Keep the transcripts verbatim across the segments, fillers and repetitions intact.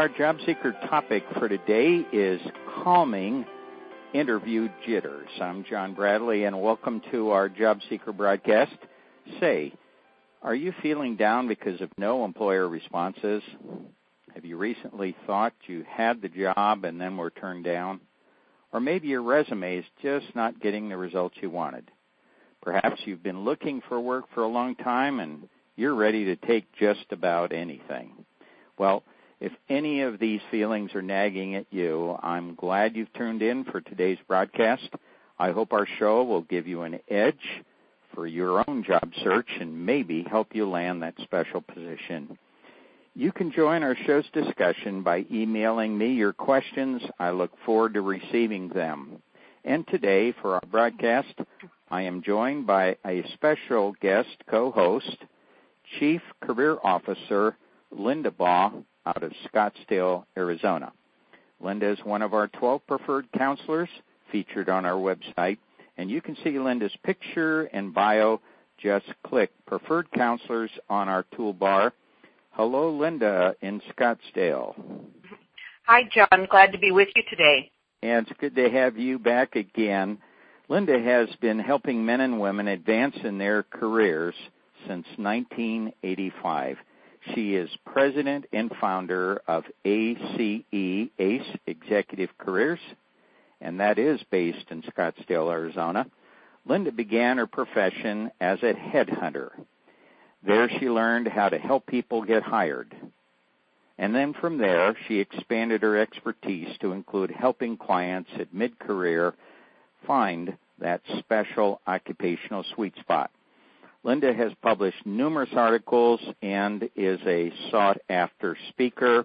Our job seeker topic for today is calming interview jitters. I'm John Bradley, and welcome to our job seeker broadcast. Say, are you feeling down because of no employer responses? Have you recently thought you had the job and then were turned down? Or maybe your resume is just not getting the results you wanted. Perhaps you've been looking for work for a long time and you're ready to take just about anything. Well, if any of these feelings are nagging at you, I'm glad you've tuned in for today's broadcast. I hope our show will give you an edge for your own job search and maybe help you land that special position. You can join our show's discussion by emailing me your questions. I look forward to receiving them. And today, for our broadcast, I am joined by a special guest co-host, Chief Career Officer Linda Baugh, out of Scottsdale, Arizona. Linda is one of our twelve preferred counselors featured on our website, and you can see Linda's picture and bio. Just click Preferred Counselors on our toolbar. Hello, Linda in Scottsdale. Hi, John. Glad to be with you today. And it's good to have you back again. Linda has been helping men and women advance in their careers since nineteen eighty-five. She is president and founder of A C E, ACE Executive Careers, and that is based in Scottsdale, Arizona. Linda began her profession as a headhunter. There she learned how to help people get hired. And then from there, she expanded her expertise to include helping clients at mid-career find that special occupational sweet spot. Linda has published numerous articles and is a sought-after speaker.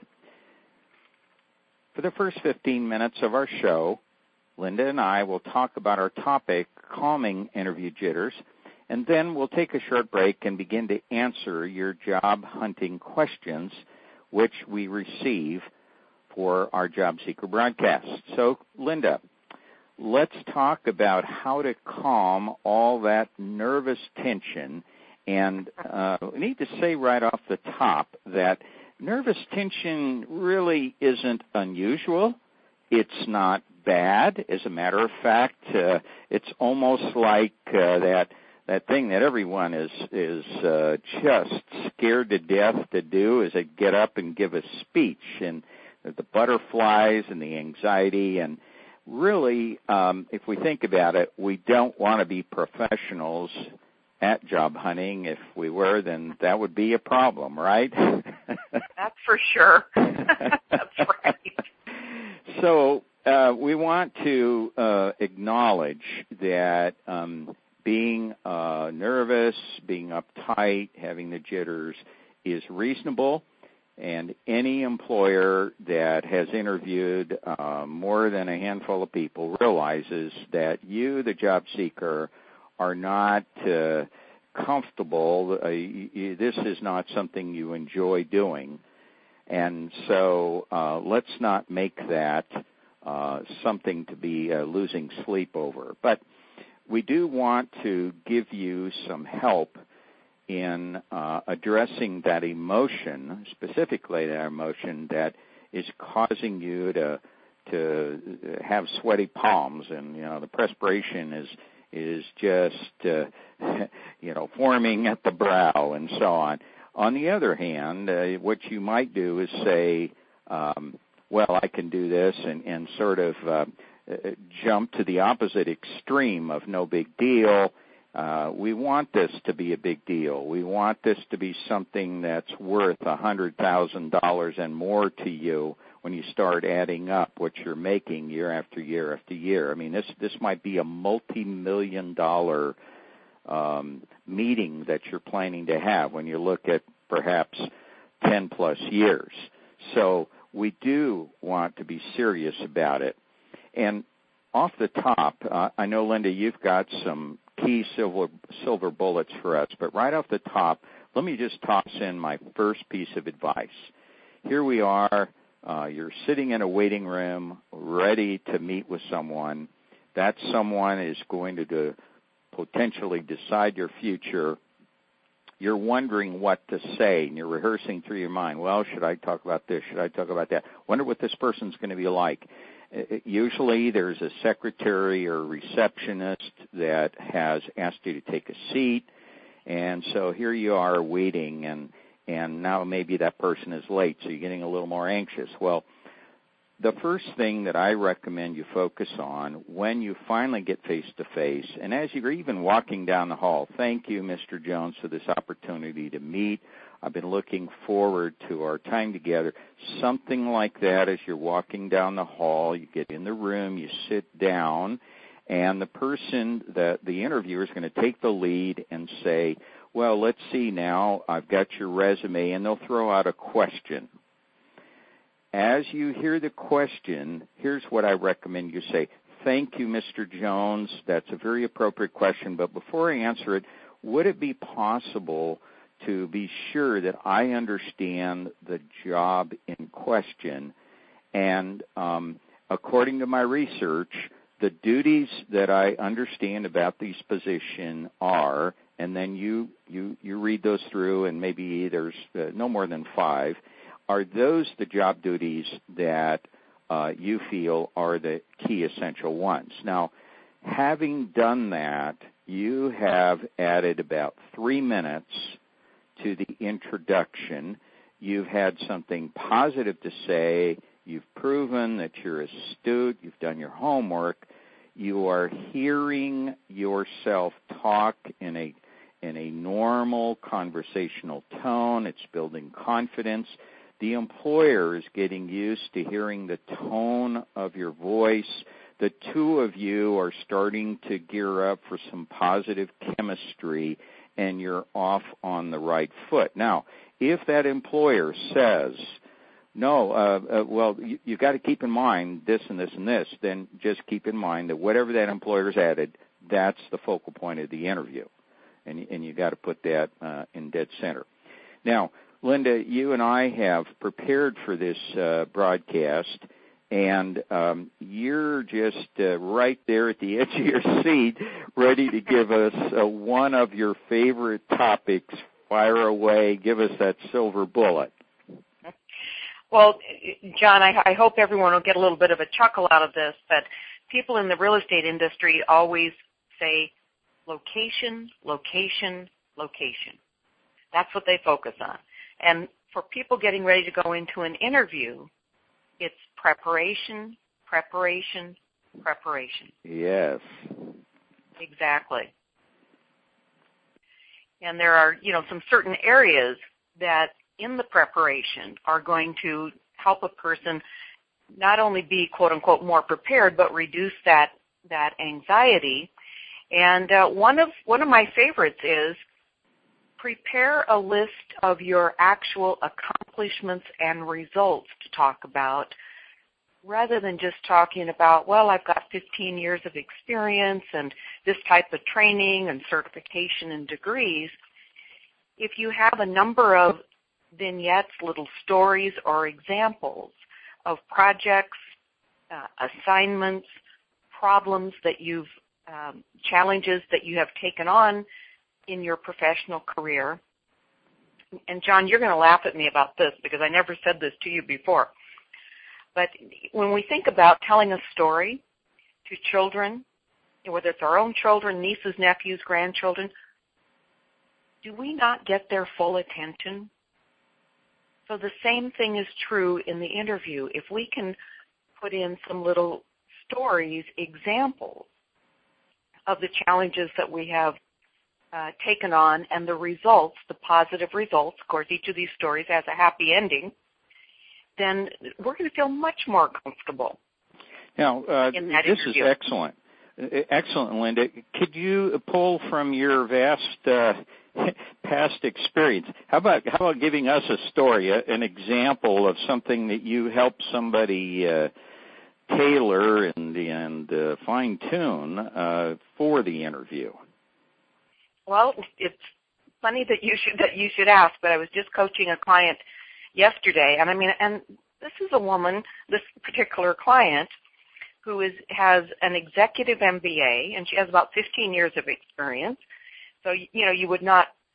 For the first fifteen minutes of our show, Linda and I will talk about our topic, calming interview jitters, and then we'll take a short break and begin to answer your job hunting questions, which we receive for our job seeker broadcast. So, Linda, let's talk about how to calm all that nervous tension. And uh, we need to say right off the top that nervous tension really isn't unusual. It's not bad. As a matter of fact, uh, it's almost like uh, that that thing that everyone is is uh, just scared to death to do, is to get up and give a speech, and the butterflies and the anxiety. And really, um, if we think about it, we don't want to be professionals at job hunting. If we were, then that would be a problem, right? That's for sure. That's right. So uh, we want to uh, acknowledge that um, being uh, nervous, being uptight, having the jitters is reasonable. And any employer that has interviewed uh, more than a handful of people realizes that you, the job seeker, are not uh, comfortable. Uh, you, this is not something you enjoy doing. And so uh, let's not make that uh, something to be uh, losing sleep over. But we do want to give you some help in uh, addressing that emotion, specifically that emotion that is causing you to to have sweaty palms, and you know the perspiration is is just uh, you know forming at the brow and so on. On the other hand, uh, what you might do is say, um, "Well, I can do this," and, and sort of uh, jump to the opposite extreme of no big deal. Uh, we want this to be a big deal. We want this to be something that's worth one hundred thousand dollars and more to you when you start adding up what you're making year after year after year. I mean, this this might be a multi-million dollar um, meeting that you're planning to have when you look at perhaps ten plus years. So we do want to be serious about it. And off the top, uh, I know, Linda, you've got some key silver silver bullets for us, but right off the top, let me just toss in my first piece of advice. Here we are, uh, you're sitting in a waiting room ready to meet with someone. That someone is going to do, potentially decide your future, you're wondering what to say, and you're rehearsing through your mind. Well, should I talk about this? Should I talk about that? Wonder what this person's going to be like. Usually there's a secretary or receptionist that has asked you to take a seat, and so here you are waiting, and, and now maybe that person is late, so you're getting a little more anxious. Well, the first thing that I recommend you focus on when you finally get face-to-face, and as you're even walking down the hall, thank you, Mister Jones, for this opportunity to meet. I've been looking forward to our time together. Something like that as you're walking down the hall, you get in the room, you sit down, and the person, the, the interviewer is going to take the lead and say, well, let's see now, I've got your resume, and they'll throw out a question. As you hear the question, here's what I recommend you say. Thank you, Mister Jones. That's a very appropriate question, but before I answer it, would it be possible to be sure that I understand the job in question? And um, according to my research, the duties that I understand about this position are, and then you, you, you read those through, and maybe there's uh, no more than five, are those the job duties that uh, you feel are the key essential ones? Now, having done that, you have added about three minutes to the introduction. You've had something positive to say. You've proven that you're astute. You've done your homework. You are hearing yourself talk in a in a normal conversational tone. It's building confidence. The employer is getting used to hearing the tone of your voice. The two of you are starting to gear up for some positive chemistry, and you're off on the right foot. Now, if that employer says, no, uh, uh, well, you, you got to keep in mind this and this and this, then just keep in mind that whatever that employer's added, that's the focal point of the interview, and, and you got to put that uh, in dead center. Now, Linda, you and I have prepared for this uh, broadcast, and um, you're just uh, right there at the edge of your seat, ready to give us uh, one of your favorite topics. Fire away. Give us that silver bullet. Well, John, I, I hope everyone will get a little bit of a chuckle out of this, but people in the real estate industry always say location, location, location. That's what they focus on. And for people getting ready to go into an interview, it's preparation, preparation, preparation. Yes. Exactly. And there are, you know, some certain areas that in the preparation are going to help a person not only be, quote unquote, more prepared, but reduce that, that anxiety. And uh, one of one of my favorites is prepare a list of your actual accomplishments and results to talk about, rather than just talking about, well, I've got fifteen years of experience and this type of training and certification and degrees. If you have a number of vignettes, little stories or examples of projects, uh, assignments, problems that you've, um, challenges that you have taken on in your professional career. And John, you're going to laugh at me about this because I never said this to you before. But when we think about telling a story to children, whether it's our own children, nieces, nephews, grandchildren, do we not get their full attention? So the same thing is true in the interview. If we can put in some little stories, examples of the challenges that we have Uh, taken on and the results, the positive results, of course each of these stories has a happy ending, then we're going to feel much more comfortable. Now, uh, in that this interview. is excellent. Excellent, Linda. Could you pull from your vast uh, past experience, how about how about giving us a story, a, an example of something that you helped somebody uh, tailor and, and uh, fine-tune uh, for the interview? Well, it's funny that you should that you should ask, but I was just coaching a client yesterday, and I mean, and this is a woman, this particular client, who is has an executive M B A, and she has about fifteen years of experience. So, you know, you would not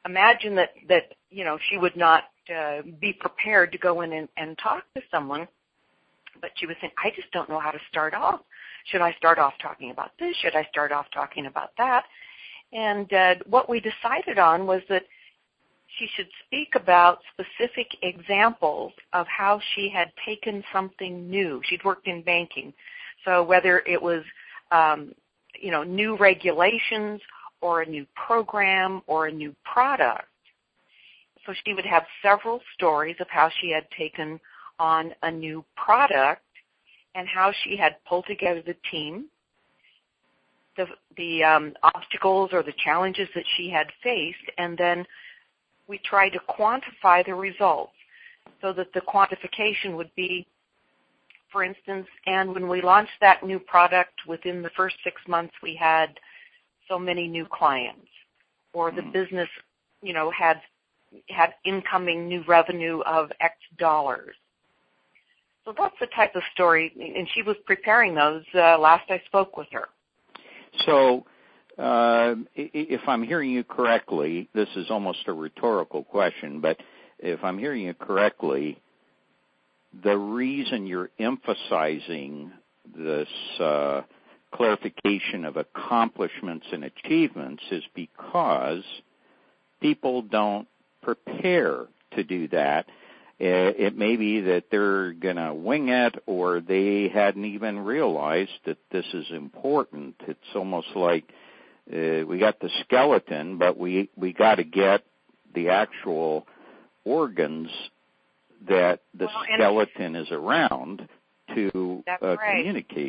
imagine that, that you know, she would not uh, be prepared to go in and, and talk to someone, but she was saying, I just don't know how to start off. Should I start off talking about this? Should I start off talking about that? And uh, what we decided on was that she should speak about specific examples of how she had taken something new. She'd worked in banking. So whether it was, um, you know, new regulations or a new program or a new product. So she would have several stories of how she had taken on a new product and how she had pulled together the team, the, the um, obstacles or the challenges that she had faced, and then we tried to quantify the results so that the quantification would be, for instance, and when we launched that new product, within the first six months we had so many new clients, or the mm. business, you know, had had incoming new revenue of X dollars. So that's the type of story, and she was preparing those uh, last I spoke with her. So uh, if I'm hearing you correctly, this is almost a rhetorical question, but if I'm hearing you correctly, the reason you're emphasizing this uh, clarification of accomplishments and achievements is because people don't prepare to do that. It may be that they're going to wing it, or they hadn't even realized that this is important. It's almost like uh, we got the skeleton, but we we got to get the actual organs that the well, skeleton is around to uh, right. communicate.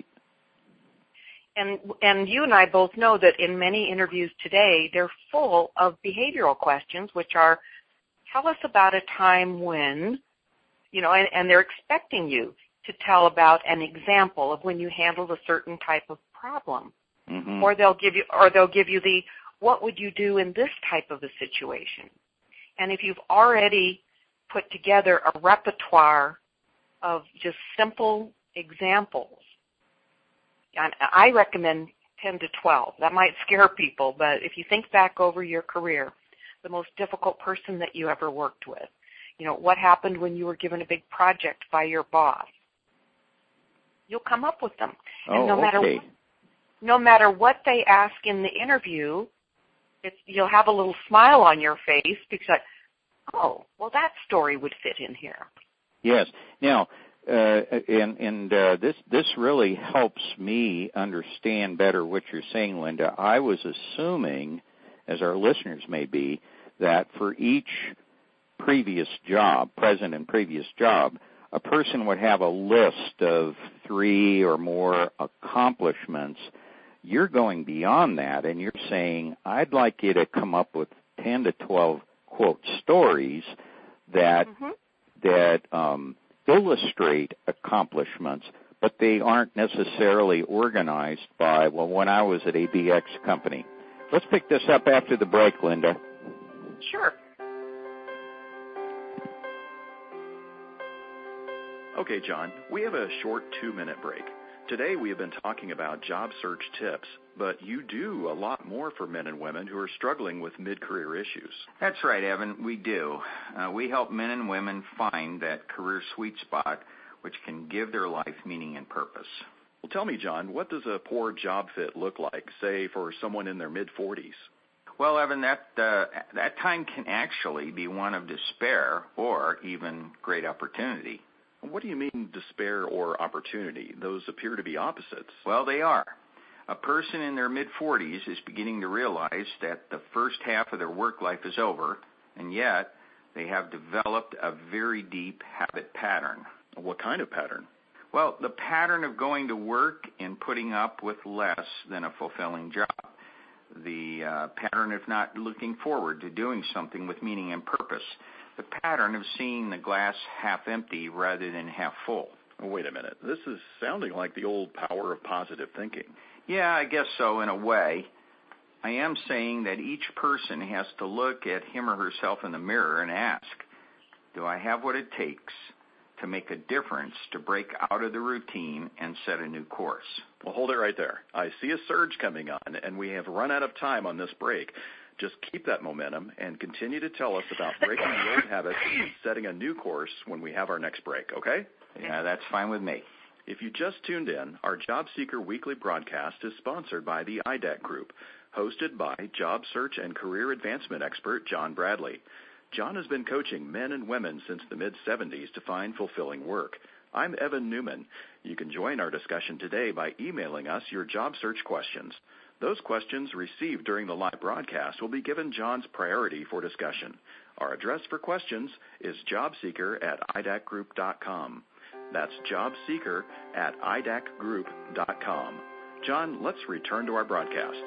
And and you and I both know that in many interviews today, they're full of behavioral questions, which are, tell us about a time when, you know, and, and they're expecting you to tell about an example of when you handled a certain type of problem. Mm-hmm. Or they'll give you, or they'll give you the, what would you do in this type of a situation? And if you've already put together a repertoire of just simple examples, and I recommend ten to twelve. That might scare people, but if you think back over your career, the most difficult person that you ever worked with, you know, what happened when you were given a big project by your boss? You'll come up with them. Oh, and no matter okay. what, no matter what they ask in the interview, it's, you'll have a little smile on your face because, oh, well, that story would fit in here. Yes. Now, uh, and, and uh, this this really helps me understand better what you're saying, Linda. I was assuming, as our listeners may be, that for each previous job, present and previous job, a person would have a list of three or more accomplishments. You're going beyond that, and you're saying, I'd like you to come up with ten to twelve, quote, stories that mm-hmm. that um, illustrate accomplishments, but they aren't necessarily organized by, well, when I was at A B X Company. Let's pick this up after the break, Linda. Sure. Okay, John, we have a short two-minute break. Today we have been talking about job search tips, but you do a lot more for men and women who are struggling with mid-career issues. That's right, Evan, we do. Uh, we help men and women find that career sweet spot which can give their life meaning and purpose. Well, tell me, John, what does a poor job fit look like, say, for someone in their mid-forties? Well, Evan, that uh, that time can actually be one of despair or even great opportunity. What do you mean despair or opportunity? Those appear to be opposites. Well, they are. A person in their mid-forties is beginning to realize that the first half of their work life is over, and yet they have developed a very deep habit pattern. What kind of pattern? Well, the pattern of going to work and putting up with less than a fulfilling job. The uh, pattern of not looking forward to doing something with meaning and purpose. The pattern of seeing the glass half empty rather than half full. Wait a minute. This is sounding like the old power of positive thinking. Yeah, I guess so in a way. I am saying that each person has to look at him or herself in the mirror and ask, do I have what it takes to make a difference, to break out of the routine and set a new course? Well, hold it right there. I see a surge coming on, and we have run out of time on this break. Just keep that momentum and continue to tell us about breaking the old habits and setting a new course when we have our next break, okay? Yeah, that's fine with me. If you just tuned in, our Job Seeker Weekly broadcast is sponsored by the I D A C Group, hosted by job search and career advancement expert John Bradley. John has been coaching men and women since the mid seventies to find fulfilling work. I'm Evan Newman. You can join our discussion today by emailing us your job search questions. Those questions received during the live broadcast will be given John's priority for discussion. Our address for questions is jobseeker at I D A C group dot com. That's jobseeker at I D A C group dot com. John, let's return to our broadcast.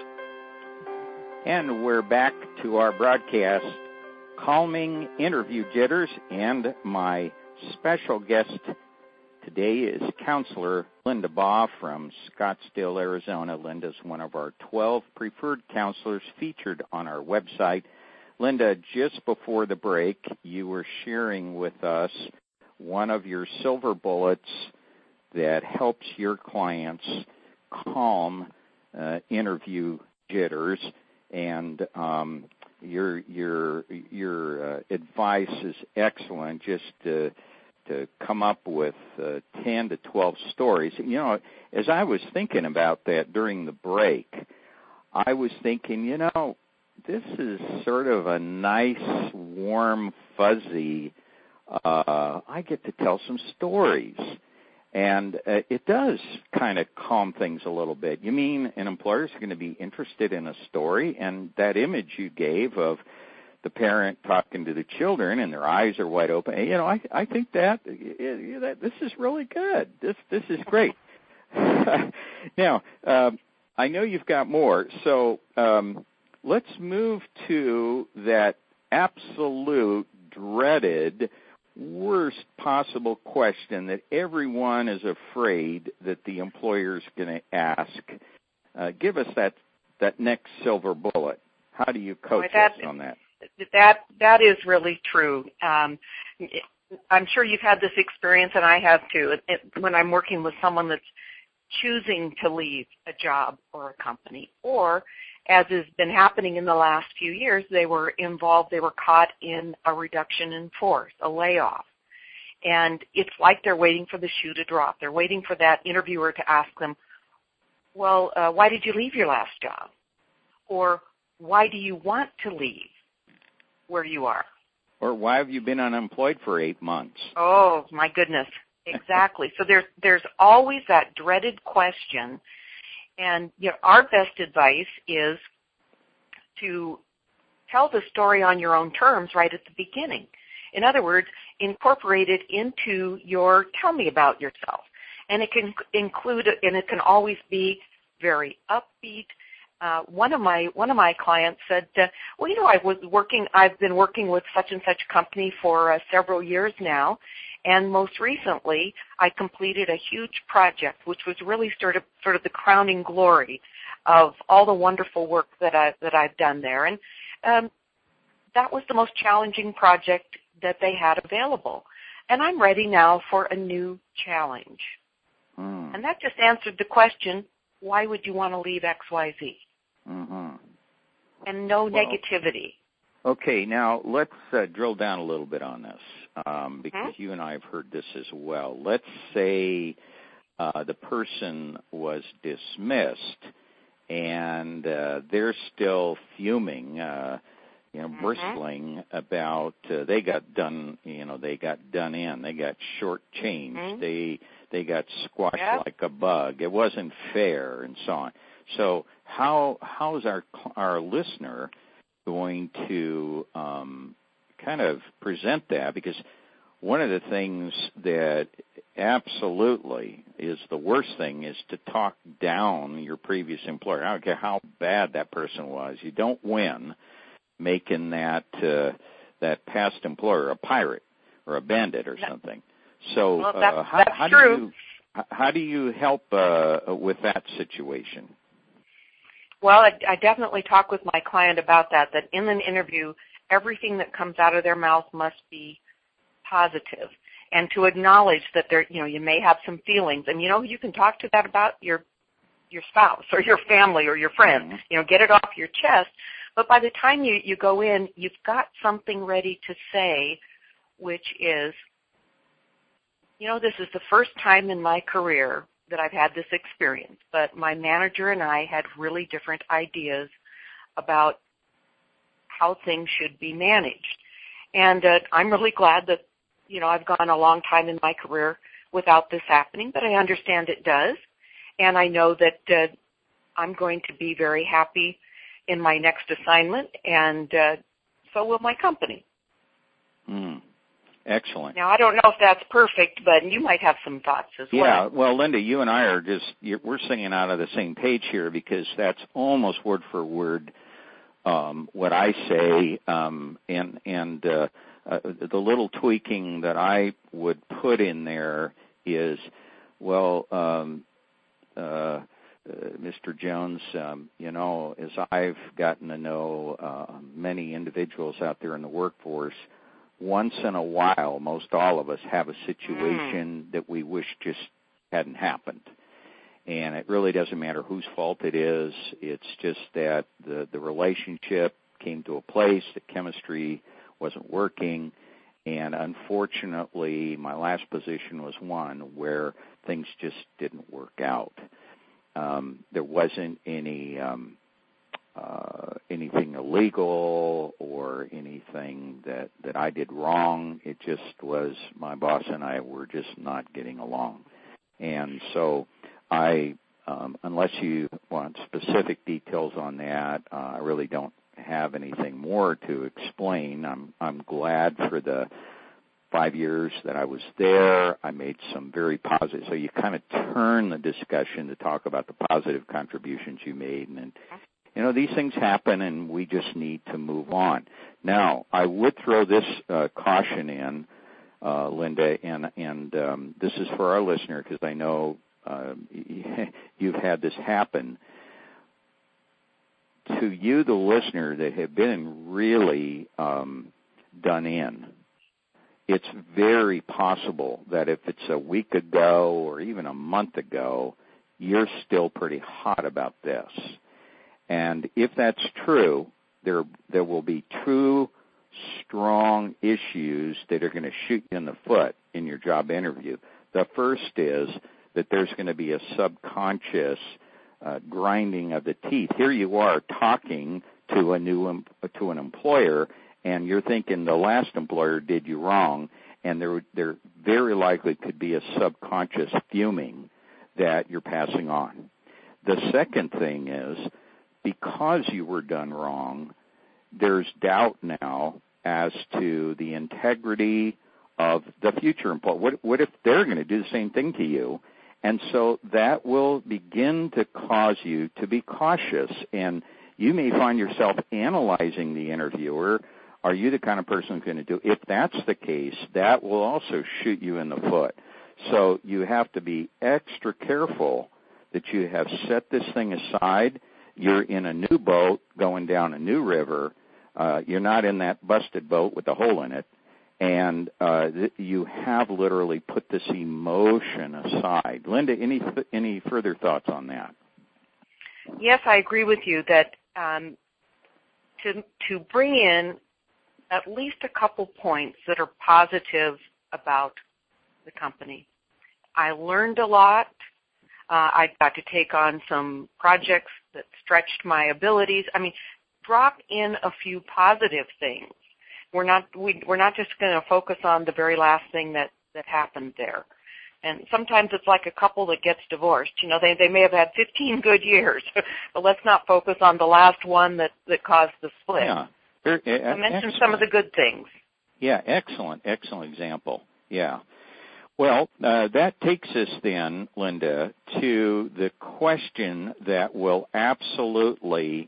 And we're back to our broadcast, Calming Interview Jitters, and my special guest today is Counselor Linda Baugh from Scottsdale, Arizona. Linda's one of our twelve preferred counselors featured on our website. Linda, just before the break, you were sharing with us one of your silver bullets that helps your clients calm uh, interview jitters, and um, your your your uh, advice is excellent. Just to to come up with uh, ten to twelve stories. You know, as I was thinking about that during the break, I was thinking, you know, this is sort of a nice, warm, fuzzy, uh, I get to tell some stories. And uh, it does kind of calm things a little bit. You mean an employer's going to be interested in a story? And that image you gave of the parent talking to the children and their eyes are wide open, you know, I, I think that, that this is really good. This this is great. Now, um, I know you've got more, so um, let's move to that absolute dreaded worst possible question that everyone is afraid that the employer's going to ask. Uh, give us that, that next silver bullet. How do you coach Boy, that, us on that? That that is really true. Um, I'm sure you've had this experience, and I have too. It, it, when I'm working with someone that's choosing to leave a job or a company, or as has been happening in the last few years, they were involved, they were caught in a reduction in force, a layoff. And it's like they're waiting for the shoe to drop. They're waiting for that interviewer to ask them, well, uh, why did you leave your last job? Or why do you want to leave where you are? Or why have you been unemployed for eight months? Oh, my goodness. Exactly. So there's, there's always that dreaded question. And you know, our best advice is to tell the story on your own terms right at the beginning. In other words, incorporate it into your tell me about yourself. And it can include, and it can always be very upbeat. Uh, one of my one of my clients said, uh, well, you know, I was working. I've been working with such and such company for uh, several years now, and most recently, I completed a huge project, which was really sort of sort of the crowning glory of all the wonderful work that I that I've done there, and um, that was the most challenging project that they had available. And I'm ready now for a new challenge. Mm. And that just answered the question: why would you want to leave X Y Z? Mm-hmm. And no well, negativity. Okay, now let's uh, drill down a little bit on this, um, because hmm? you and I have heard this as well. Let's say uh, the person was dismissed, and uh, they're still fuming, uh, you know, mm-hmm. bristling about uh, they got done, you know, they got done in, they got shortchanged, mm-hmm. they they got squashed yep. like a bug. It wasn't fair, and so on. So how how is our our listener going to um, kind of present that? Because one of the things that absolutely is the worst thing is to talk down your previous employer. I don't care how bad that person was. You don't win making that uh, that past employer a pirate or a bandit or something. So well, that's, uh, how, that's how true. do you how do you help uh, with that situation? Well, I, I definitely talk with my client about that, that in an interview, everything that comes out of their mouth must be positive, and to acknowledge that there, you know, you may have some feelings. And, you know, you can talk to that about your your spouse or your family or your friends. Mm-hmm. You know, get it off your chest, But by the time you, you go in, you've got something ready to say, which is, you know, this is the first time in my career that I've had this experience, but my manager and I had really different ideas about how things should be managed. And uh, I'm really glad that, you know, I've gone a long time in my career without this happening, but I understand it does. And I know that uh, I'm going to be very happy in my next assignment, and uh, so will my company. Mm. Excellent. Now, I don't know if that's perfect, but you might have some thoughts as well. Yeah, well, Linda, you and I are just, we're singing out of the same page here, because that's almost word for word um, what I say, um, and, and uh, uh, the little tweaking that I would put in there is, well, um, uh, uh, Mister Jones, um, you know, as I've gotten to know uh, many individuals out there in the workforce, once in a while, most all of us have a situation mm. that we wish just hadn't happened. And it really doesn't matter whose fault it is. It's just that the, the relationship came to a place, the chemistry wasn't working, and unfortunately, my last position was one where things just didn't work out. Um, there wasn't any um, uh, anything illegal or anything that, that I did wrong. It just was my boss and I were just not getting along. And so I, um, unless you want specific details on that, uh, I really don't have anything more to explain. I'm I'm glad for the five years that I was there. I made some very positive, so you kind of turn the discussion to talk about the positive contributions you made. And, and you know, these things happen, and we just need to move on. Now, I would throw this uh, caution in, uh, Linda, and, and um, this is for our listener, because I know uh, you've had this happen. To you, the listener, that have been really um, done in, it's very possible that if it's a week ago or even a month ago, you're still pretty hot about this. And if that's true, there there will be two strong issues that are going to shoot you in the foot in your job interview. The first is that there's going to be a subconscious uh, grinding of the teeth. Here you are talking to a new to an employer, and you're thinking the last employer did you wrong, and there there very likely could be a subconscious fuming that you're passing on. The second thing is, because you were done wrong, there's doubt now as to the integrity of the future employer. What, what if they're going to do the same thing to you? And so that will begin to cause you to be cautious, and you may find yourself analyzing the interviewer. Are you the kind of person who's going to do? If that's the case, that will also shoot you in the foot. So you have to be extra careful that you have set this thing aside. You're in a new boat going down a new river. Uh, you're not in that busted boat with a hole in it. And uh, th- you have literally put this emotion aside. Linda, any any further thoughts on that? Yes, I agree with you that um, to to bring in at least a couple points that are positive about the company. I learned a lot. Uh, I got to take on some projects that stretched my abilities. I mean, drop in a few positive things. We're not we, we're not just going to focus on the very last thing that, that happened there. And sometimes it's like a couple that gets divorced. You know, they they may have had fifteen good years, but let's not focus on the last one that, that caused the split. Yeah. Very, uh, I mentioned excellent. some of the good things. Yeah, excellent, excellent example. Yeah. Well, uh, that takes us then, Linda, to the question that will absolutely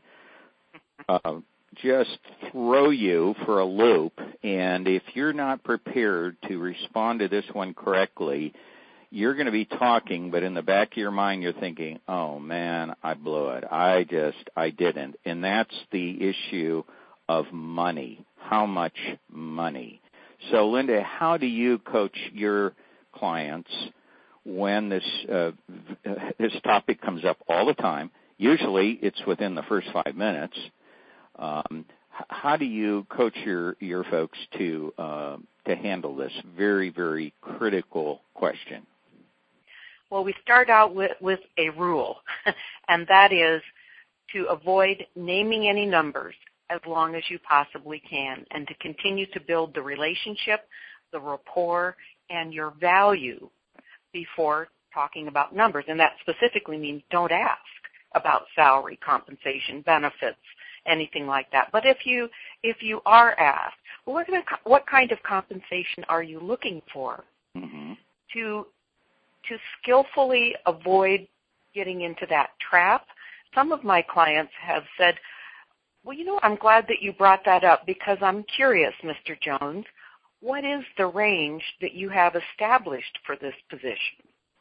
uh, just throw you for a loop. And if you're not prepared to respond to this one correctly, you're going to be talking, but in the back of your mind, you're thinking, oh, man, I blew it. I just, I didn't. And that's the issue of money. How much money? So, Linda, how do you coach your clients when this uh, this topic comes up all the time? Usually it's within the first five minutes. Um, how do you coach your, your folks to uh, to handle this very, very critical question? Well, we start out with, with a rule, and that is to avoid naming any numbers as long as you possibly can, and to continue to build the relationship, the rapport, and your value before talking about numbers. And that specifically means don't ask about salary, compensation, benefits, anything like that. But if you if you are asked, well, what, kind of, what kind of compensation are you looking for? Mm-hmm. To to skillfully avoid getting into that trap, some of my clients have said, well, you know, I'm glad that you brought that up because I'm curious, Mister Jones, what is the range that you have established for this position?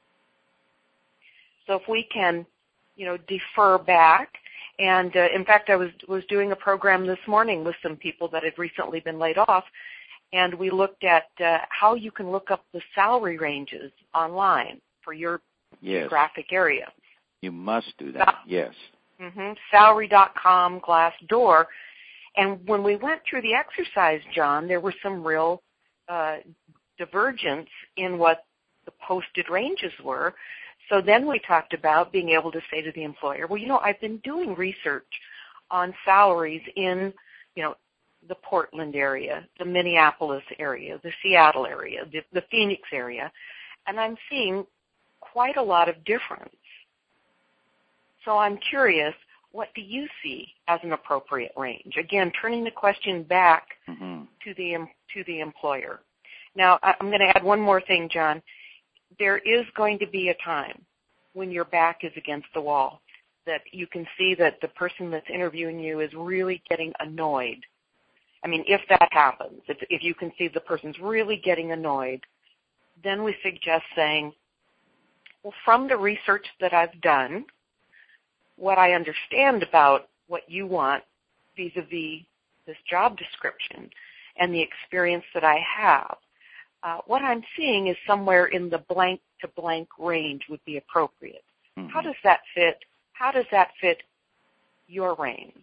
So if we can, you know, defer back, and uh, in fact, I was was doing a program this morning with some people that had recently been laid off, and we looked at uh, how you can look up the salary ranges online for your yes. geographic area. You must do that, yes. Mm-hmm. Salary dot com, Glassdoor. And when we went through the exercise, John, there were some real uh, divergence in what the posted ranges were. So then we talked about being able to say to the employer, well, you know, I've been doing research on salaries in, you know, the Portland area, the Minneapolis area, the Seattle area, the, the Phoenix area, and I'm seeing quite a lot of difference. So I'm curious, what do you see as an appropriate range? Again, turning the question back mm-hmm. to the to the employer. Now, I'm going to add one more thing, John. There is going to be a time when your back is against the wall, that you can see that the person that's interviewing you is really getting annoyed. I mean, if that happens, if, if you can see the person's really getting annoyed, then we suggest saying, well, from the research that I've done, what I understand about what you want vis-a-vis this job description and the experience that I have, uh, what I'm seeing is somewhere in the blank to blank range would be appropriate. Mm-hmm. How does that fit? How does that fit your range?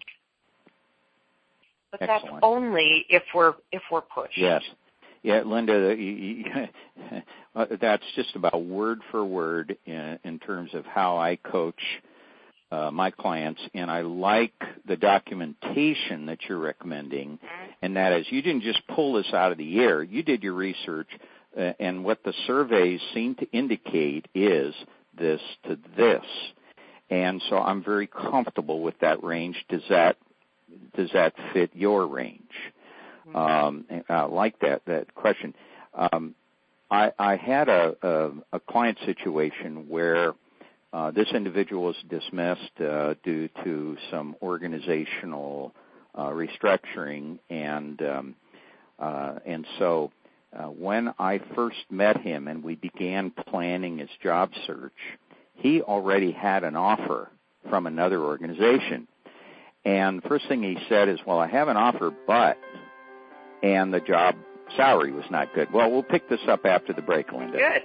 But Excellent. That's only if we're if we're pushed. Yes. Yeah, Linda, you, you, that's just about word for word in, in terms of how I coach uh, my clients, and I like the documentation that you're recommending, mm-hmm. and that is you didn't just pull this out of the air. You did your research, uh, and what the surveys seem to indicate is this to this. And so I'm very comfortable with that range. Does that does that fit your range? Um, I like that that question. Um, I, I had a, a, a client situation where uh, this individual was dismissed uh, due to some organizational uh, restructuring, and um, uh, and so uh, when I first met him and we began planning his job search, he already had an offer from another organization. And the first thing he said is, well, I have an offer, but, and the job salary was not good. Well, we'll pick this up after the break, Linda. Good.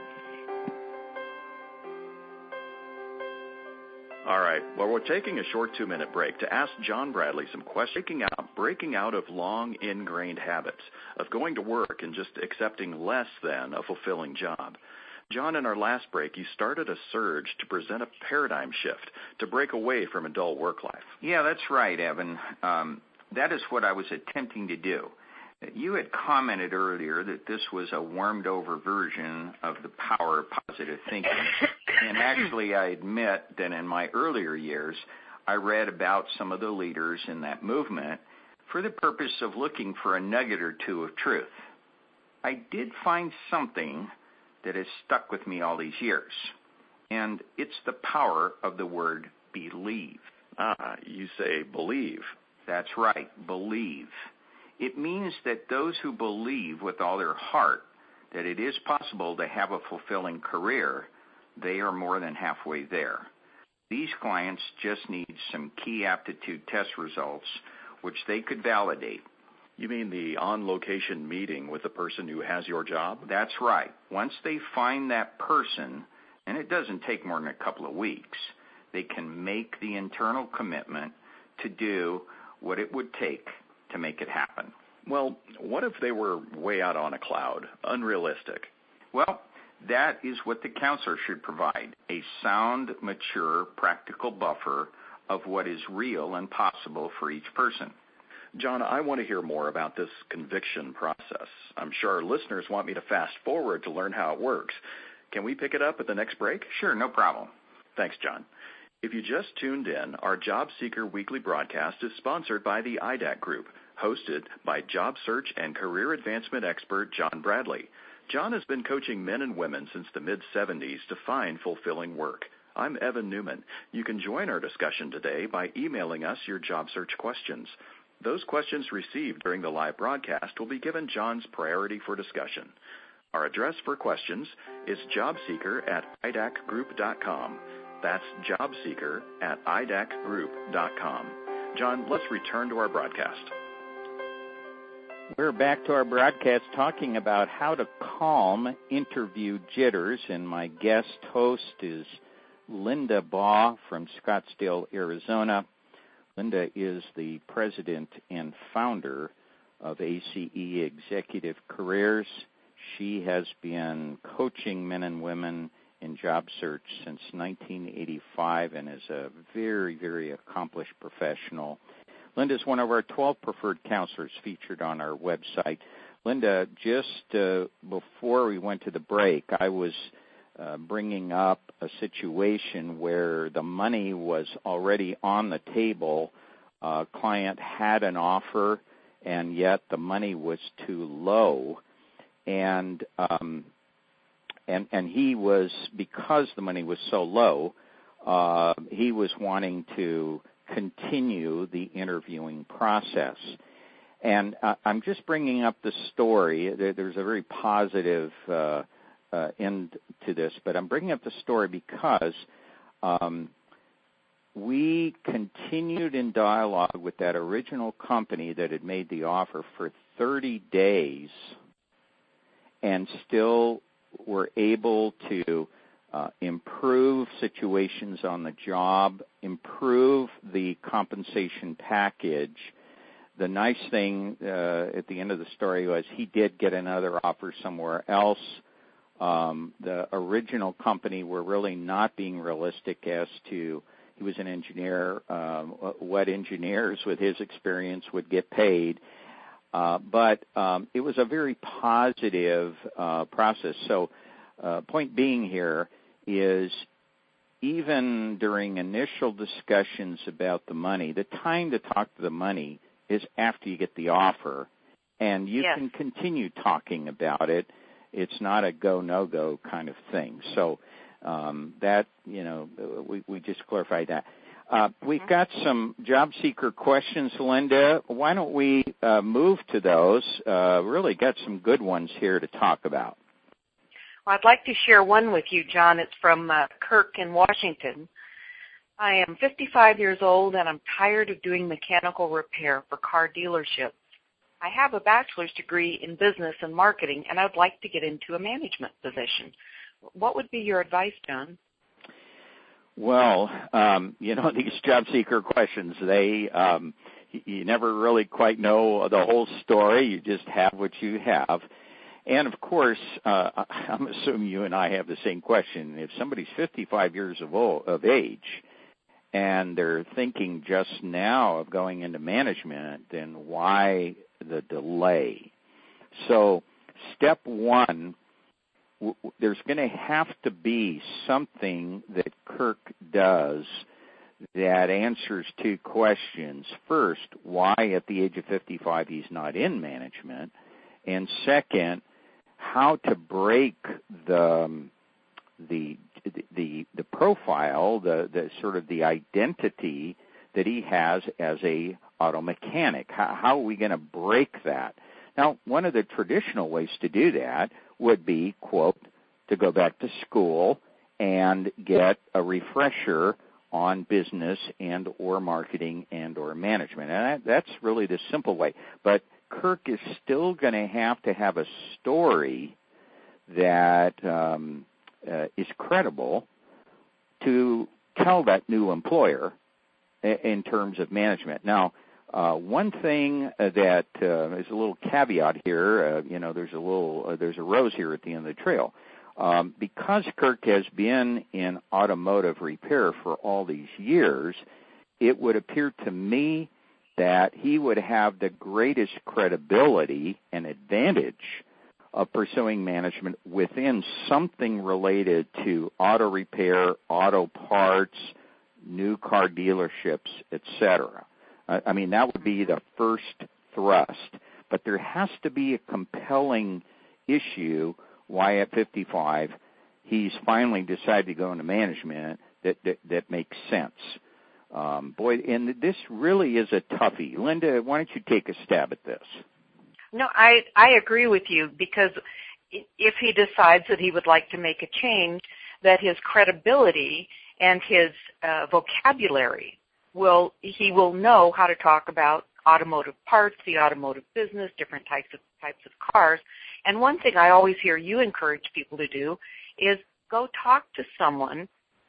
All right. Well, we're taking a short two-minute break to ask John Bradley some questions. Breaking out, breaking out of long ingrained habits of going to work and just accepting less than a fulfilling job. John, in our last break, you started a surge to present a paradigm shift to break away from a dull work life. Yeah, that's right, Evan. Um, that is what I was attempting to do. You had commented earlier that this was a warmed-over version of the power of positive thinking. And actually, I admit that in my earlier years, I read about some of the leaders in that movement for the purpose of looking for a nugget or two of truth. I did find something that has stuck with me all these years, and it's the power of the word believe. Ah, you say believe. That's right, believe. It means that those who believe with all their heart that it is possible to have a fulfilling career, they are more than halfway there. These clients just need some key aptitude test results, which they could validate. You mean the on-location meeting with the person who has your job? That's right. Once they find that person, and it doesn't take more than a couple of weeks, they can make the internal commitment to do what it would take to make it happen. Well, what if they were way out on a cloud, unrealistic? Well, that is what the counselor should provide, a sound, mature, practical buffer of what is real and possible for each person. John, I want to hear more about this conviction process. I'm sure our listeners want me to fast forward to learn how it works. Can we pick it up at the next break? Sure, no problem. Thanks, John. If you just tuned in, our Job Seeker Weekly broadcast is sponsored by the I D A C Group, hosted by job search and career advancement expert John Bradley. John has been coaching men and women since the mid seventies to find fulfilling work. I'm Evan Newman. You can join our discussion today by emailing us your job search questions. Those questions received during the live broadcast will be given John's priority for discussion. Our address for questions is jobseeker at I D A C group dot com. That's jobseeker at I D A C group dot com. John, let's return to our broadcast. We're back to our broadcast talking about how to calm interview jitters, and my guest host is Linda Baugh from Scottsdale, Arizona. Linda is the president and founder of A C E Executive Careers. She has been coaching men and women in job search since nineteen eighty-five and is a very, very accomplished professional. Linda is one of our twelve preferred counselors featured on our website. Linda, just uh, before we went to the break, I was uh, bringing up a situation where the money was already on the table. A uh, client had an offer, and yet the money was too low. And um, and and he was, because the money was so low, uh, he was wanting to continue the interviewing process. And uh, I'm just bringing up the story. There, there's a very positive uh, uh, end to this, but I'm bringing up the story because um, we continued in dialogue with that original company that had made the offer for thirty days and still were able to uh, improve situations on the job, improve the compensation package. The nice thing uh, at the end of the story was he did get another offer somewhere else. Um, the original company were really not being realistic as to, he was an engineer, um, what engineers with his experience would get paid. Uh, but um, it was a very positive uh, process. So uh, point being here is, even during initial discussions about the money, the time to talk to the money is after you get the offer, and you yes. can continue talking about it. It's not a go, no-go kind of thing. So um, that, you know, we, we just clarified that. Uh, we've got some job seeker questions, Linda. Why don't we uh, move to those? Uh, really got some good ones here to talk about. Well, I'd like to share one with you, John. It's from uh, Kirk in Washington. I am fifty-five years old, and I'm tired of doing mechanical repair for car dealerships. I have a bachelor's degree in business and marketing, and I'd like to get into a management position. What would be your advice, John? Well, um, you know, these job seeker questions, they um, you never really quite know the whole story. You just have what you have. And, of course, uh, I'm assuming you and I have the same question. If somebody's fifty-five years of, old, of age and they're thinking just now of going into management, then why the delay? So step one, w- there's going to have to be something that Kirk does that answers two questions. First, why at the age of fifty-five he's not in management? And second, how to break the the the the profile, the, the sort of the identity that he has as a auto mechanic. How, how are we going to break that? Now, one of the traditional ways to do that would be, quote, to go back to school and get a refresher on business and or marketing and or management. And that, that's really the simple way. But Kirk is still going to have to have a story that um, uh, is credible to tell that new employer in terms of management. Now, Uh, one thing uh, that uh, is a little caveat here, uh, you know, there's a little, uh, there's a rose here at the end of the trail. Um, because Kirk has been in automotive repair for all these years, it would appear to me that he would have the greatest credibility and advantage of pursuing management within something related to auto repair, auto parts, new car dealerships, et cetera. I mean, that would be the first thrust. But there has to be a compelling issue why at fifty-five he's finally decided to go into management that, that, that makes sense. Um, boy, and this really is a toughie. Linda, why don't you take a stab at this? No, I, I agree with you, because if he decides that he would like to make a change, that his credibility and his uh, vocabulary will, he will know how to talk about automotive parts, the automotive business, different types of types of cars. And one thing I always hear you encourage people to do is go talk to someone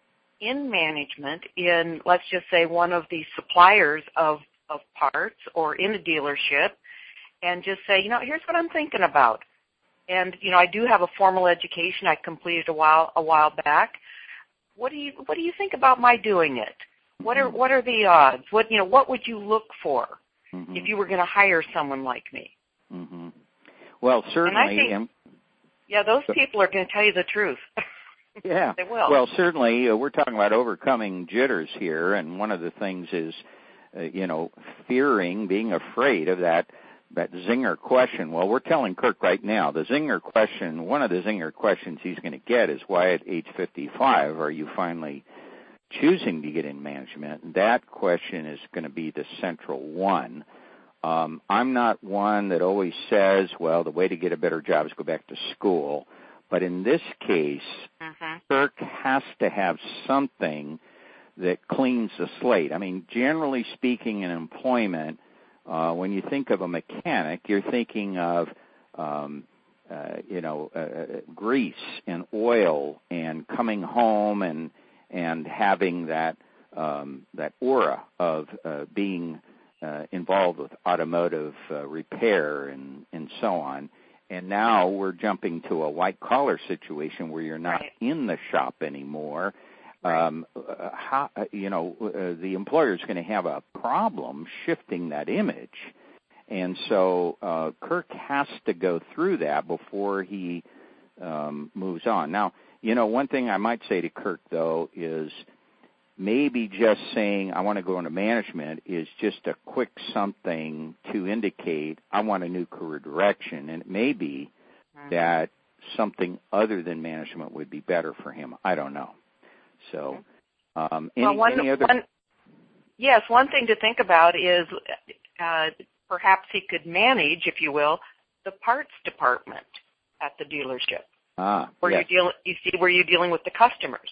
in management in, let's just say, one of the suppliers of, of parts or in a dealership, and just say, you know, here's what I'm thinking about. And, you know, I do have a formal education I completed a while a while back. What do you what do you think about my doing it? What are what are the odds? What you know, what would you look for mm-hmm. if you were going to hire someone like me? Mm-hmm. Well, certainly. And I think, and, yeah, those people are going to tell you the truth. Yeah. They will. Well, certainly, uh, we're talking about overcoming jitters here, and one of the things is, uh, you know, fearing, being afraid of that that zinger question. Well, we're telling Kirk right now, the zinger question, one of the zinger questions he's going to get is, why at age fifty-five are you finally choosing to get in management? And that question is going to be the central one. Um, I'm not one that always says, well, the way to get a better job is go back to school. But in this case, uh-huh. Kirk has to have something that cleans the slate. I mean, generally speaking, in employment, Uh, when you think of a mechanic, you're thinking of, um, uh, you know, uh, grease and oil and coming home and and having that um, that aura of uh, being uh, involved with automotive uh, repair and, and so on. And now we're jumping to a white-collar situation where you're not right. in the shop anymore. Um, uh, how, you know, uh, the employer is going to have a problem shifting that image. And so uh, Kirk has to go through that before he um, moves on. Now, you know, one thing I might say to Kirk, though, is maybe just saying I want to go into management is just a quick something to indicate I want a new career direction. And it may be mm-hmm. that something other than management would be better for him. I don't know. So, um, any, well, one, any other? One, yes, one thing to think about is uh, perhaps he could manage, if you will, the parts department at the dealership. Ah, where yes. you deal, you see where you're dealing with the customers.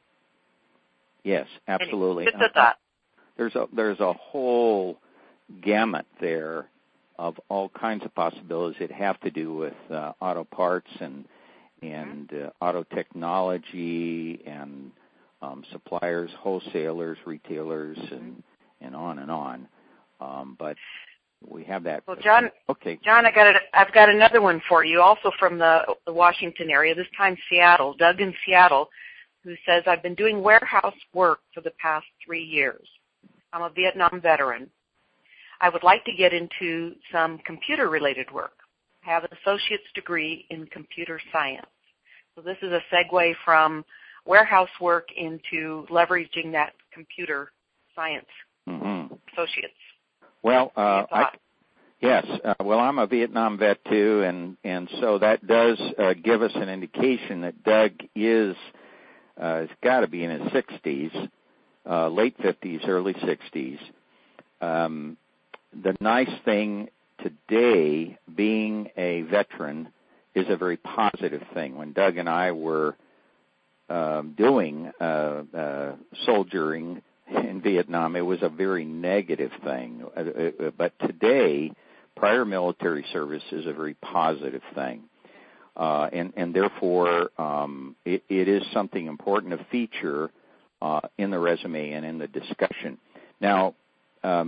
Yes, absolutely. Just at that. There's a there's a whole gamut there of all kinds of possibilities that have to do with uh, auto parts and and mm-hmm. uh, auto technology and Um, suppliers, wholesalers, retailers, and and on and on. Um, but we have that. Well, John, okay. John, I got it. I've got another one for you, also from the, the Washington area. This time, Seattle. Doug in Seattle, who says, "I've been doing warehouse work for the past three years. I'm a Vietnam veteran. I would like to get into some computer-related work. I have an associate's degree in computer science. So this is a segue from warehouse work into leveraging that computer science mm-hmm. associates." Well, uh, I, yes. Uh, well, I'm a Vietnam vet too, and and so that does uh, give us an indication that Doug is uh, has got to be in his sixties, uh, late fifties, early sixties. Um, the nice thing today, being a veteran, is a very positive thing. When Doug and I were Uh, doing uh, uh, soldiering in Vietnam, it was a very negative thing. Uh, uh, but today, prior military service is a very positive thing. Uh, and, and therefore, um, it, it is something important to feature uh, in the resume and in the discussion. Now, um,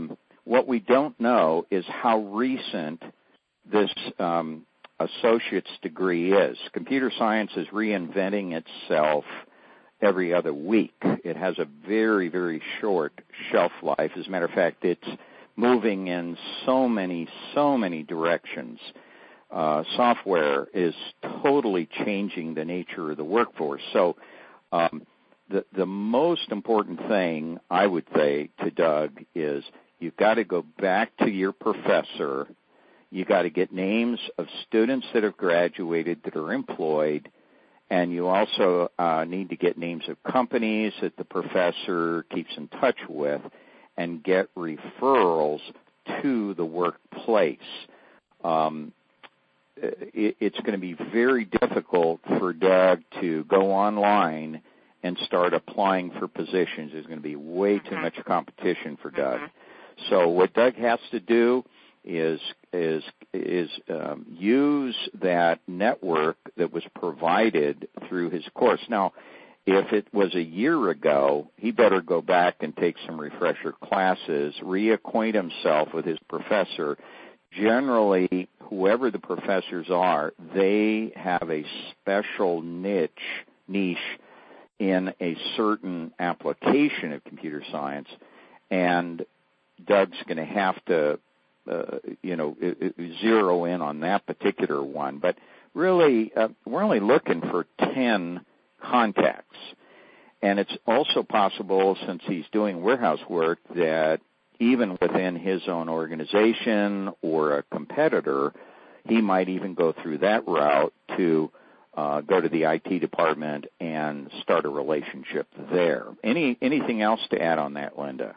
what we don't know is how recent this um, associate's degree is. Computer science is reinventing itself every other week. It has a very, very short shelf life. As a matter of fact, it's moving in so many, so many directions. Uh, software is totally changing the nature of the workforce. So um, the, the most important thing I would say to Doug is you've got to go back to your professor. You got to get names of students that have graduated that are employed, and you also uh, need to get names of companies that the professor keeps in touch with and get referrals to the workplace. Um, it, it's going to be very difficult for Doug to go online and start applying for positions. There's going to be way too much competition for Doug. Mm-hmm. So what Doug has to do is is is um, use that network that was provided through his course. Now, if it was a year ago, he better go back and take some refresher classes, reacquaint himself with his professor. Generally, whoever the professors are, they have a special niche niche in a certain application of computer science, and Doug's going to have to Uh, you know, zero in on that particular one. But really, uh, we're only looking for ten contacts. And it's also possible, since he's doing warehouse work, that even within his own organization or a competitor, he might even go through that route to uh, go to the I T department and start a relationship there. Any anything else to add on that, Linda?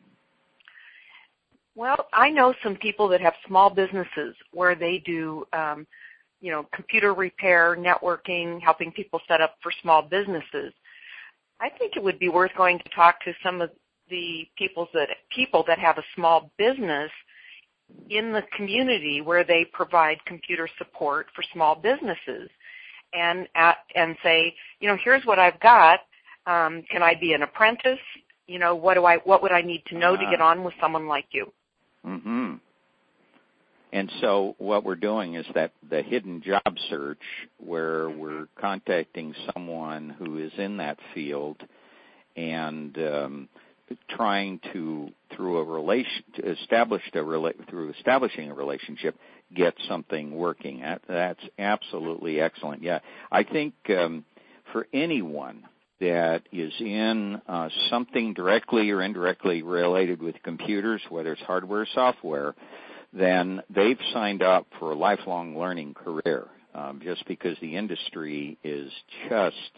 Well, I know some people that have small businesses where they do, um, you know, computer repair, networking, helping people set up for small businesses. I think it would be worth going to talk to some of the people that people that have a small business in the community where they provide computer support for small businesses, and at, and say, you know, here's what I've got. Um, can I be an apprentice? You know, what do I what would I need to know uh, to get on with someone like you? Mm-hmm. And so what we're doing is that the hidden job search, where we're contacting someone who is in that field and um, trying to, through a relation, to establish a rela- through establishing a relationship, get something working. That, that's absolutely excellent. Yeah, I think um, for anyone that is in uh, something directly or indirectly related with computers, whether it's hardware or software, then they've signed up for a lifelong learning career, um, just because the industry is just,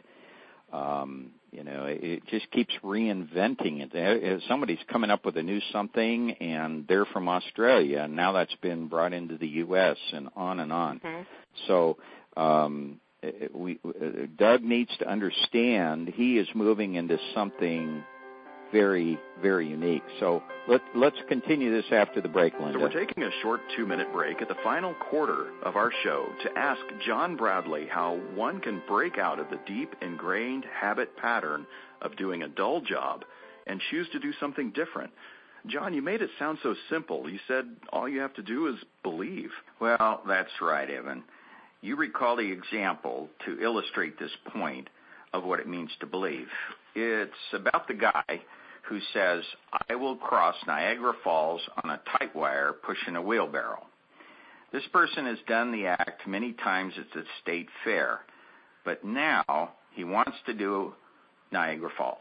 um, you know, it just keeps reinventing it. Somebody's coming up with a new something, and they're from Australia, and now that's been brought into the U S and on and on. Mm-hmm. So um, we, uh, Doug needs to understand he is moving into something very, very unique. So let, let's continue this after the break, Linda. So we're taking a short two-minute break at the final quarter of our show to ask John Bradley how one can break out of the deep ingrained habit pattern of doing a dull job and choose to do something different. John, you made it sound so simple. You said all you have to do is believe. Well, that's right, Evan. You recall the example to illustrate this point of what it means to believe. It's about the guy who says, I will cross Niagara Falls on a tight wire pushing a wheelbarrow. This person has done the act many times at the state fair, but now he wants to do Niagara Falls.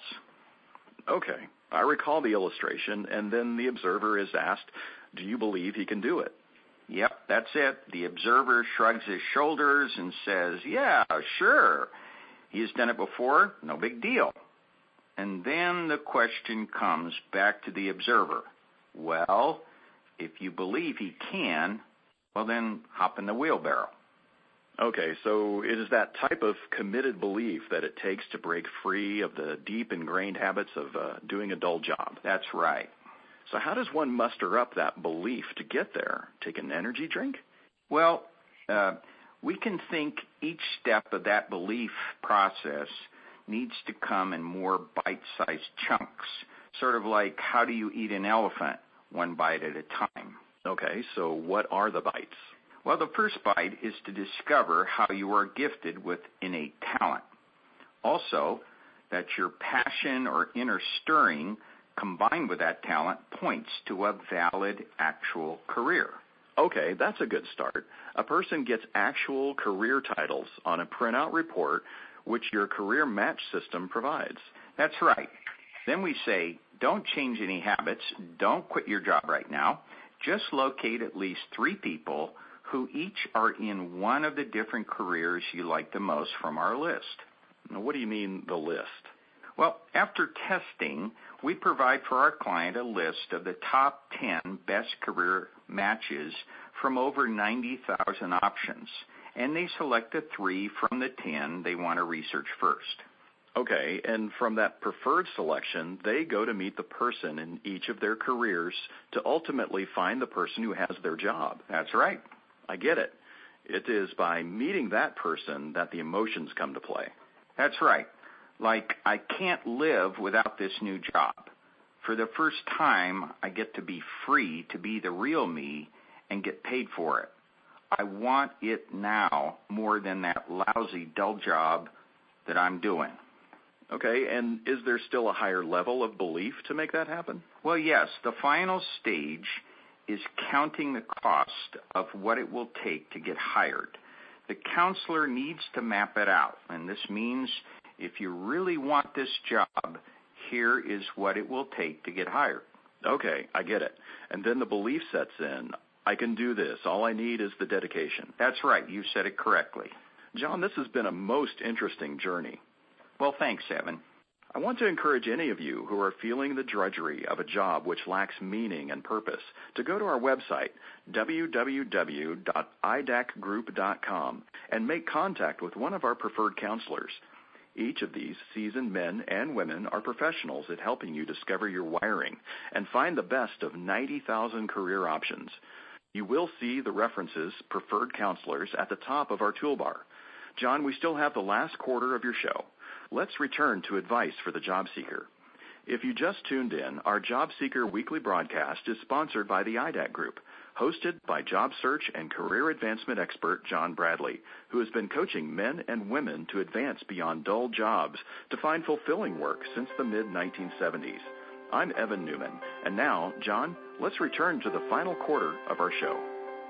Okay, I recall the illustration, and then the observer is asked, do you believe he can do it? Yep, that's it. The observer shrugs his shoulders and says, yeah, sure. He's done it before, no big deal. And then the question comes back to the observer. Well, if you believe he can, well then hop in the wheelbarrow. Okay, so it is that type of committed belief that it takes to break free of the deep ingrained habits of uh, doing a dull job. That's right. So how does one muster up that belief to get there? Take an energy drink? Well, uh, we can think each step of that belief process needs to come in more bite-sized chunks, sort of like how do you eat an elephant? one bite at a time. Okay, so what are the bites? Well, the first bite is to discover how you are gifted with innate talent. Also, that your passion or inner stirring combined with that talent points to a valid actual career. Okay, that's a good start. A person gets actual career titles on a printout report, which your career match system provides. That's right. Then we say, don't change any habits, don't quit your job right now. Just locate at least three people who each are in one of the different careers you like the most from our list. Now, what do you mean, the list? Well, after testing, we provide for our client a list of the top ten best career matches from over ninety thousand options, and they select the three from the ten they want to research first. Okay, and from that preferred selection, they go to meet the person in each of their careers to ultimately find the person who has their job. That's right. I get it. It is by meeting that person that the emotions come to play. That's right. Like, I can't live without this new job. For the first time, I get to be free to be the real me and get paid for it. I want it now more than that lousy, dull job that I'm doing. Okay, and is there still a higher level of belief to make that happen? Well, yes. The final stage is counting the cost of what it will take to get hired. The counselor needs to map it out, and this means if you really want this job, here is what it will take to get hired. Okay, I get it. And then the belief sets in. I can do this. All I need is the dedication. That's right. You said it correctly. John, this has been a most interesting journey. Well, thanks, Evan. I want to encourage any of you who are feeling the drudgery of a job which lacks meaning and purpose to go to our website, w w w dot i d a c group dot com, and make contact with one of our preferred counselors. Each of these seasoned men and women are professionals at helping you discover your wiring and find the best of ninety thousand career options. You will see the references preferred counselors at the top of our toolbar. John, we still have the last quarter of your show. Let's return to advice for the job seeker. If you just tuned in, our Job Seeker weekly broadcast is sponsored by the I D A C Group, hosted by job search and career advancement expert John Bradley, who has been coaching men and women to advance beyond dull jobs to find fulfilling work since the mid nineteen seventies. I'm Evan Newman, and now, John, let's return to the final quarter of our show.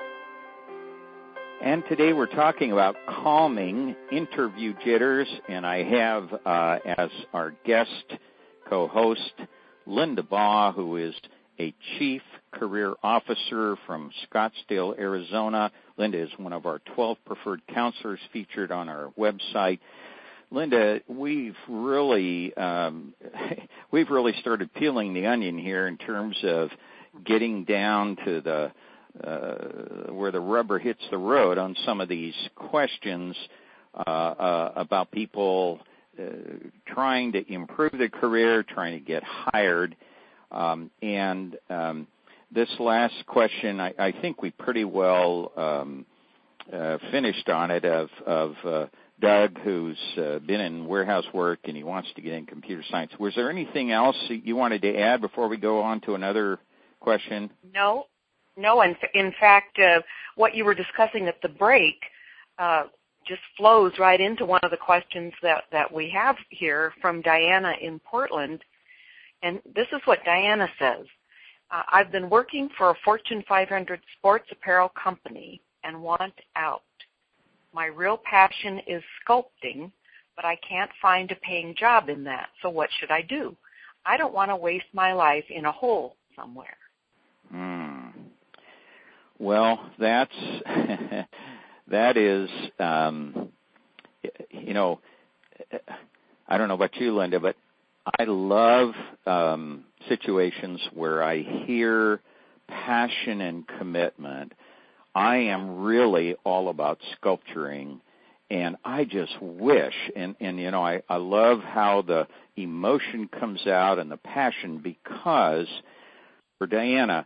And today we're talking about calming interview jitters, and I have uh, as our guest co-host Linda Baugh, who is a Chief Career Officer from Scottsdale, Arizona. Linda is one of our twelve preferred counselors featured on our website. Linda, we've really um, we've really started peeling the onion here in terms of getting down to the uh, where the rubber hits the road on some of these questions uh, uh, about people uh, trying to improve their career, trying to get hired. Um, and um, this last question, I, I think we pretty well um, uh, finished on it of, of uh, Doug, who's uh, been in warehouse work and he wants to get in computer science. Was there anything else you wanted to add before we go on to another question? No, no. In, in fact, uh, what you were discussing at the break uh, just flows right into one of the questions that, that we have here from Diana in Portland. And this is what Diana says. Uh, I've been working for a Fortune five hundred sports apparel company and want out. My real passion is sculpting, but I can't find a paying job in that. So what should I do? I don't want to waste my life in a hole somewhere. Hmm. Well, that's that is, um, you know, I don't know about you, Linda, but I love um, situations where I hear passion and commitment. I am really all about sculpturing, and I just wish, and, and you know, I, I love how the emotion comes out and the passion, because for Diana,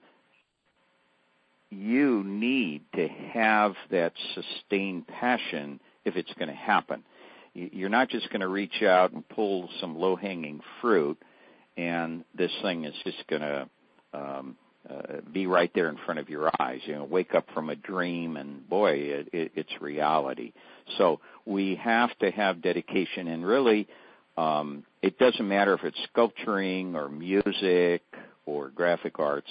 you need to have that sustained passion if it's going to happen. You're not just going to reach out and pull some low-hanging fruit, and this thing is just going to um, uh, be right there in front of your eyes. You know, wake up from a dream, and boy, it, it, it's reality. So we have to have dedication, and really, um, it doesn't matter if it's sculpturing or music or graphic arts.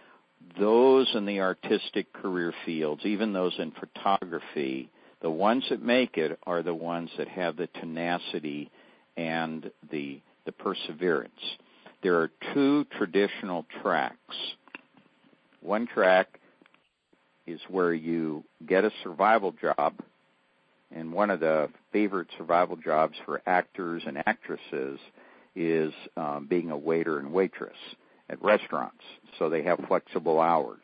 Those in the artistic career fields, even those in photography, the ones that make it are the ones that have the tenacity and the the perseverance. There are two traditional tracks. One track is where you get a survival job, and one of the favorite survival jobs for actors and actresses is um, being a waiter and waitress at restaurants. So they have flexible hours.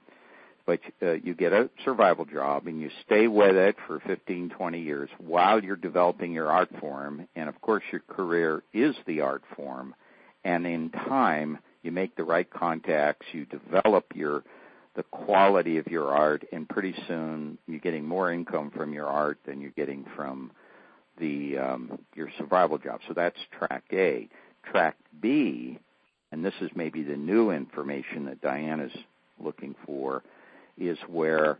But uh, you get a survival job, and you stay with it for fifteen, twenty years while you're developing your art form. And, of course, your career is the art form. And in time, you make the right contacts, you develop your the quality of your art, and pretty soon you're getting more income from your art than you're getting from the um, your survival job. So that's track A. Track B, and this is maybe the new information that Diana's looking for, is where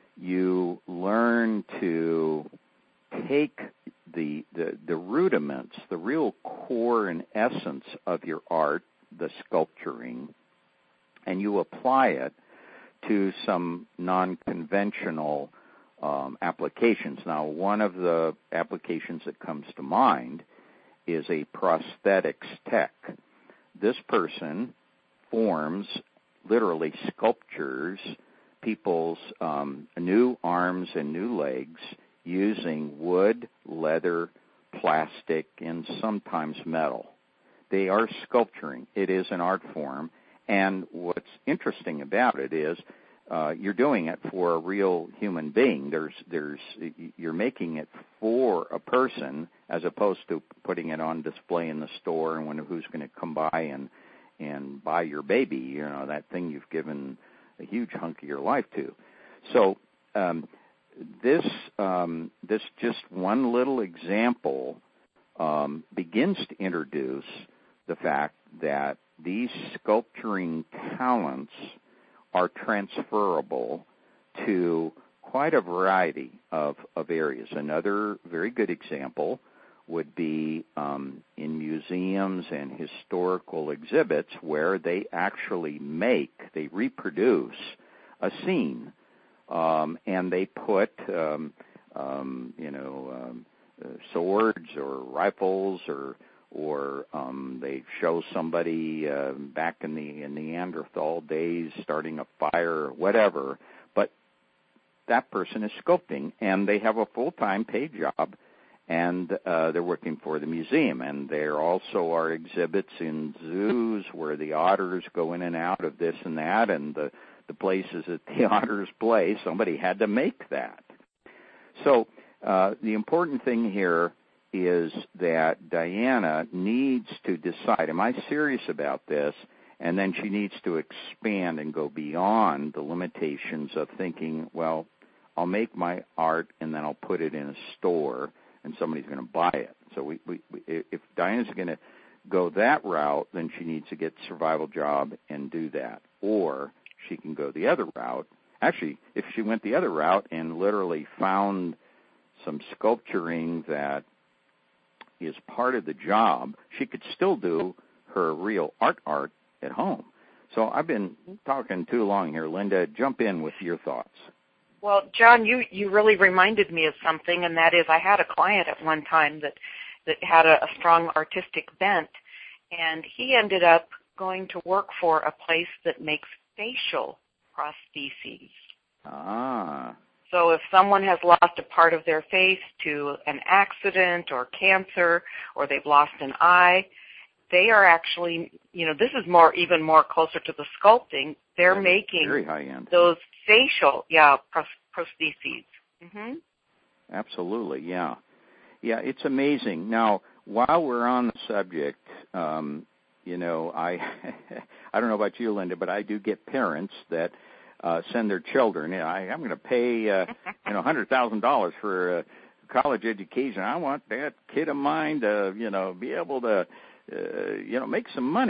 you learn to take the, the the rudiments, the real core and essence of your art, the sculpturing, and you apply it to some non-conventional um, applications. Now, one of the applications that comes to mind is a prosthetics tech. This person forms, literally sculptures, people's um, new arms and new legs using wood, leather, plastic, and sometimes metal. They are sculpturing. It is an art form, and what's interesting about it is uh, you're doing it for a real human being. There's, there's, you're making it for a person as opposed to putting it on display in the store and wonder who's going to come by and and buy your baby. You know, that thing you've given a huge hunk of your life to. So um, this um, this just one little example um, begins to introduce the fact that these sculpturing talents are transferable to quite a variety of, of areas. Another very good example would be um, in museums and historical exhibits where they actually make, they reproduce a scene, um, and they put, um, um, you know, um, uh, swords or rifles, or or um, they show somebody uh, back in the in Neanderthal days starting a fire or whatever, but that person is sculpting, and they have a full-time paid job, and uh, they're working for the museum. And there also are exhibits in zoos where the otters go in and out of this and that, and the, the places that the otters play, somebody had to make that. So uh, the important thing here is that Diana needs to decide, am I serious about this? And then she needs to expand and go beyond the limitations of thinking, well, I'll make my art and then I'll put it in a store and somebody's going to buy it. So we, we, we, if Diana's going to go that route, then she needs to get a survival job and do that. Or she can go the other route. Actually, if she went the other route and literally found some sculpturing that is part of the job, she could still do her real art art at home. So I've been talking too long here. Linda, jump in with your thoughts. Well, John, you, you really reminded me of something, and that is I had a client at one time that, that had a, a strong artistic bent, and he ended up going to work for a place that makes facial prostheses. Ah. So if someone has lost a part of their face to an accident or cancer, or they've lost an eye, they are actually, you know, this is more, even more closer to the sculpting. They're Very making very high end. those facial, yeah, pros- prostheses. Mm-hmm. Absolutely, yeah. Yeah, it's amazing. Now, while we're on the subject, um, you know, I I don't know about you, Linda, but I do get parents that uh, send their children. You know, I, I'm going to pay, uh, you know, one hundred thousand dollars for a college education. I want that kid of mine to, you know, be able to, uh, you know, make some money.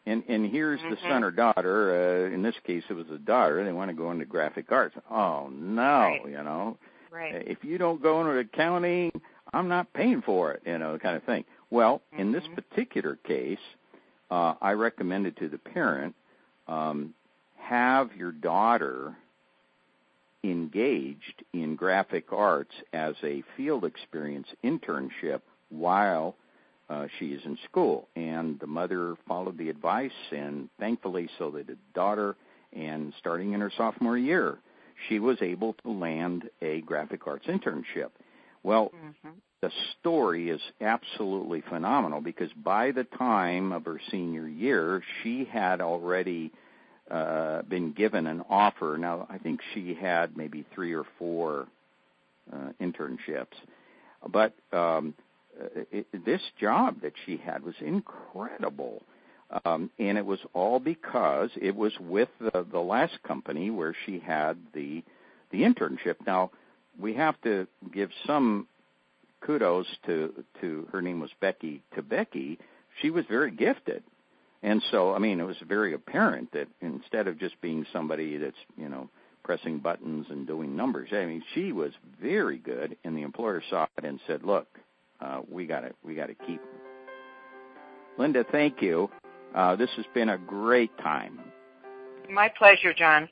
And and here's mm-hmm. the son or daughter. Uh, in this case, it was a daughter. They want to go into graphic arts. Oh no, right. you know, right. if you don't go into accounting, I'm not paying for it. You know, kind of thing. Well, mm-hmm. in this particular case, uh, I recommended to the parent um, have your daughter engaged in graphic arts as a field experience internship while uh, she is in school. And the mother followed the advice, and thankfully so did the daughter, and starting in her sophomore year, she was able to land a graphic arts internship. Well, mm-hmm. the story is absolutely phenomenal because by the time of her senior year, she had already Uh, been given an offer. Now, I think she had maybe three or four uh, internships. But um, it, this job that she had was incredible. Um, and it was all because it was with the, the last company where she had the the internship. Now, we have to give some kudos to, to her name was Becky, to Becky. She was very gifted. And so, I mean, it was very apparent that instead of just being somebody that's, you know, pressing buttons and doing numbers, I mean, she was very good, and the employer saw it and said, look, uh, we got to we got to keep her. Linda, thank you. Uh, this has been a great time. My pleasure, John.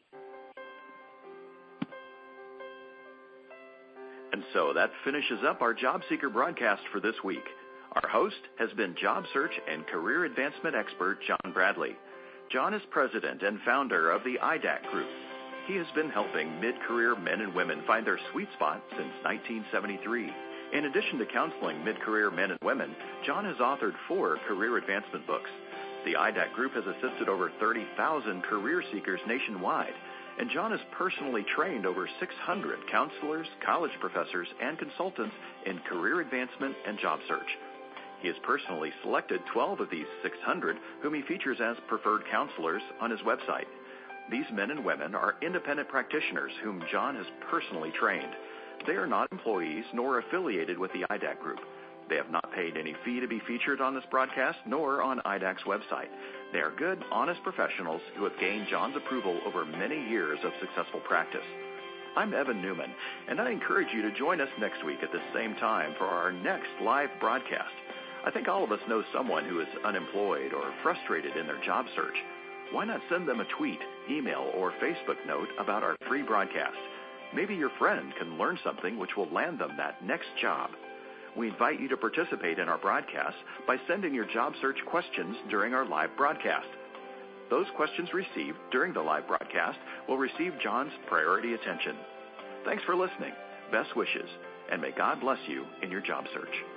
And so that finishes up our Job Seeker broadcast for this week. Our host has been job search and career advancement expert John Bradley. John is president and founder of the I D A C Group. He has been helping mid-career men and women find their sweet spot since nineteen seventy-three. In addition to counseling mid-career men and women, John has authored four career advancement books. The I D A C Group has assisted over thirty thousand career seekers nationwide, and John has personally trained over six hundred counselors, college professors, and consultants in career advancement and job search. He has personally selected twelve of these six hundred, whom he features as preferred counselors on his website. These men and women are independent practitioners whom John has personally trained. They are not employees nor affiliated with the I D A C Group. They have not paid any fee to be featured on this broadcast nor on I D A C's website. They are good, honest professionals who have gained John's approval over many years of successful practice. I'm Evan Newman, and I encourage you to join us next week at the same time for our next live broadcast. I think all of us know someone who is unemployed or frustrated in their job search. Why not send them a tweet, email, or Facebook note about our free broadcast? Maybe your friend can learn something which will land them that next job. We invite you to participate in our broadcast by sending your job search questions during our live broadcast. Those questions received during the live broadcast will receive John's priority attention. Thanks for listening. Best wishes, and may God bless you in your job search.